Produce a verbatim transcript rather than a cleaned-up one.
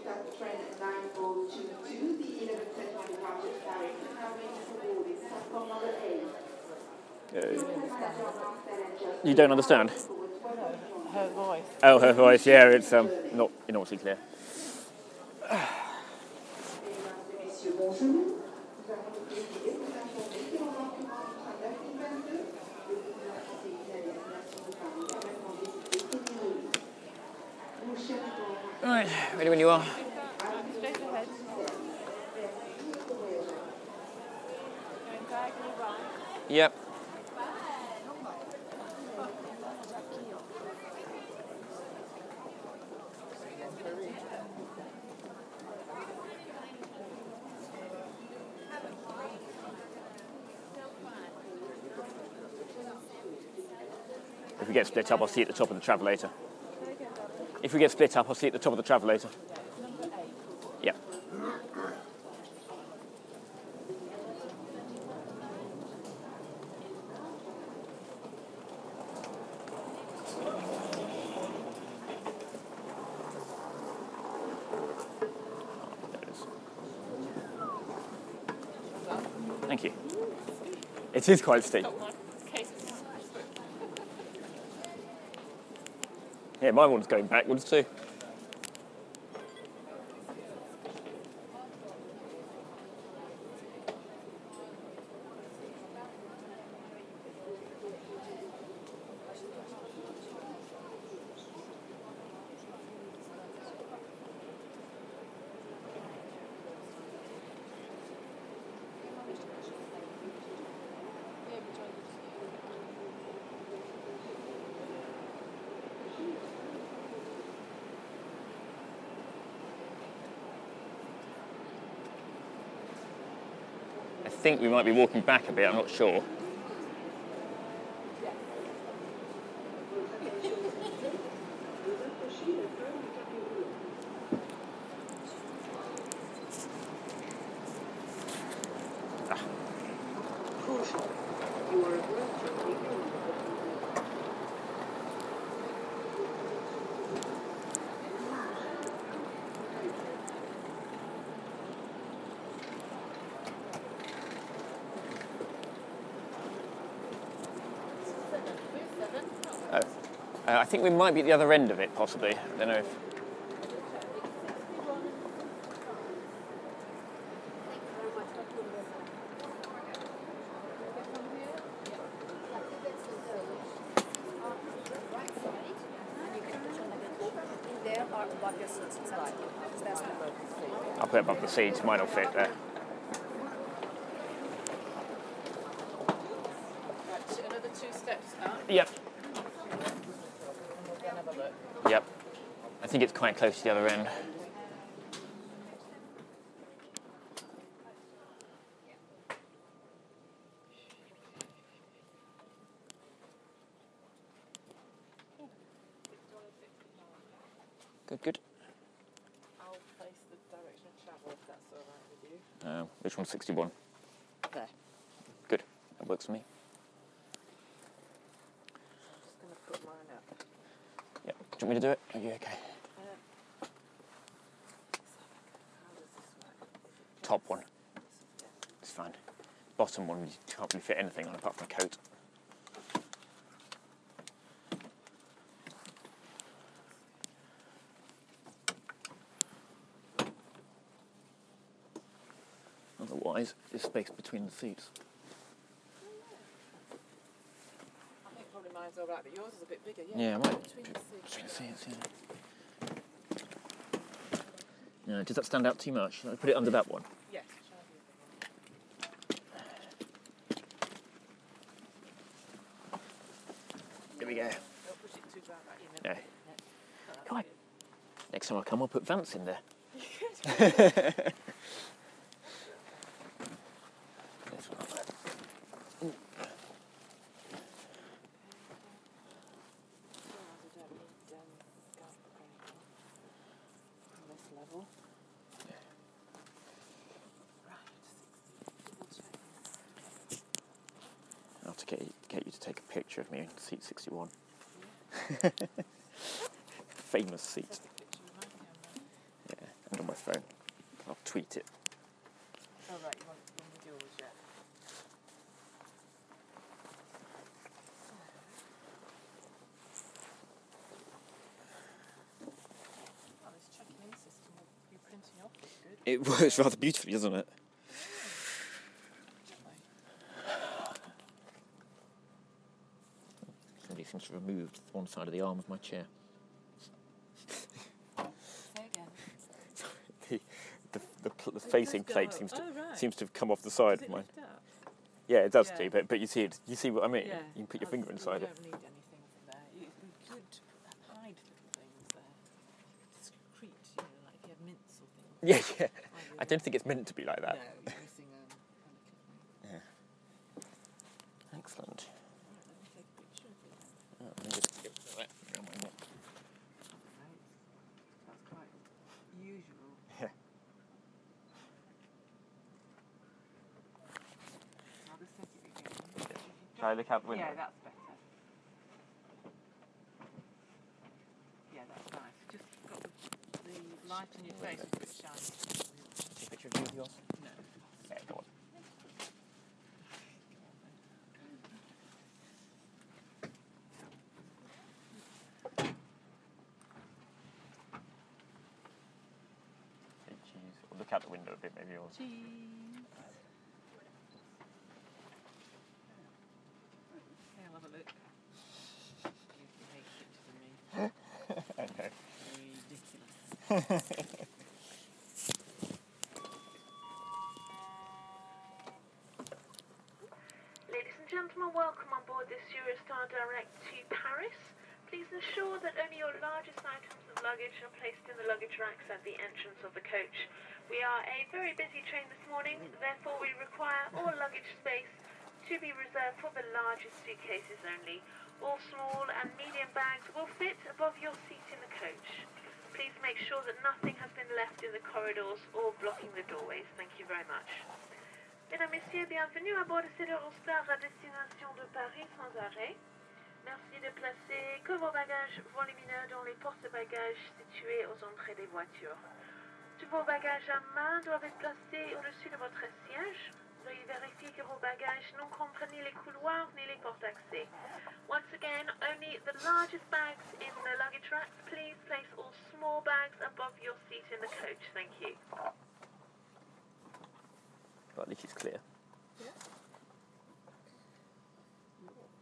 You don't understand? Her voice. Oh, her voice, yeah, it's um, not enormously clear. Right, ready when you are. Straight ahead. Going diagonally right. Yep. If we get split up, I'll see you at the top of the travelator. If we get split up, I'll see you at the top of the travelator. Number eight. Yep. There it is. Thank you. It is quite steep. Yeah, my one's going backwards too. I think we might be walking back a bit, I'm not sure. Ah. Oh. Uh, I think we might be at the other end of it, possibly. I don't know if... I'll put it above the seats, mine will fit there. Right, another two steps up. Yep. And we'll then have a look. Yep. I think it's quite close to the other end. Good, good. I'll place the direction of travel if that's all right with you. Uh, which one's sixty-one? There. Good. That works for me. I'm just going to put mine up. Yep. Do you want me to do it? Are you okay? Uh, how does this work? Top one. It's fine. Bottom one, you can't really fit anything on apart from a coat. Otherwise, there's space between the seats. I think probably mine's all right, but yours is a bit bigger, yeah? Yeah, I might. Between the seats. Between the seats, yeah. Yeah, does that stand out too much? Should I put it under that one? Yes. Here we go. Don't push it too far back, you know. No. Come on. Next time I come, I'll put Vance in there. I'll have to get you, get you to take a picture of me in seat sixty-one. Famous seat. Yeah, and on phone. I'll tweet it. Oh, right, you want one with yours yet? Oh, this checking in system will be printing off is good. It works rather beautifully, doesn't it? Somebody seems to have removed one side of the arm of my chair. Say again. the the, the, pl- the it facing does go plate up. seems to Oh, right. seems to have come off the side Does of it mine. lift up? Yeah, it does Yeah. do, but but you see it. You see what I mean? Yeah. You can put your Oh, finger you inside it. don't need anything from there. It would be good to put, hide little things there. Discreet, you know, like if you had mints or things. Yeah, yeah. I I don't think it's meant to be like that. No, you're missing um, a little thing. Yeah. Excellent. Right, let me take a picture of it then. Oh, let me just get that around my neck. Right. That's quite usual. Yeah. I'll just take it again. Shall I look out the window? Yeah, that's better. Yeah, that's nice. Just got the, the light on your face is a bit shiny. Take a picture of you with yours? No. Yeah, go on. Say cheese. Or look out the window a bit, maybe. Or... Cheese. Okay, I'll have a look. You can take pictures of me. I know. Ridiculous. Ladies and gentlemen, welcome on board this Eurostar Direct to Paris. Please ensure that only your largest items of luggage are placed in the luggage racks at the entrance of the coach. We are a very busy train this morning, therefore we require all luggage space to be reserved for the largest suitcases only. All small and medium bags will fit above your seat in the coach. Please make sure that nothing has been left in the corridors or blocking the doorways. Thank you very much. Mesdames, Messieurs, bienvenue à bord de cette Eurostar à destination de Paris sans arrêt. Merci de placer que vos bagages volumineux dans les porte-bagages situés aux entrées des voitures. Tous vos bagages à main doivent être placés au-dessus de votre siège. Veuillez vérifier que vos bagages n'encombrent ni les couloirs ni les portes d'accès. Once again, only the largest bags in the luggage racks. Please place all small bags above your seat in the coach. Thank you. Well, at least it's clear. Yeah.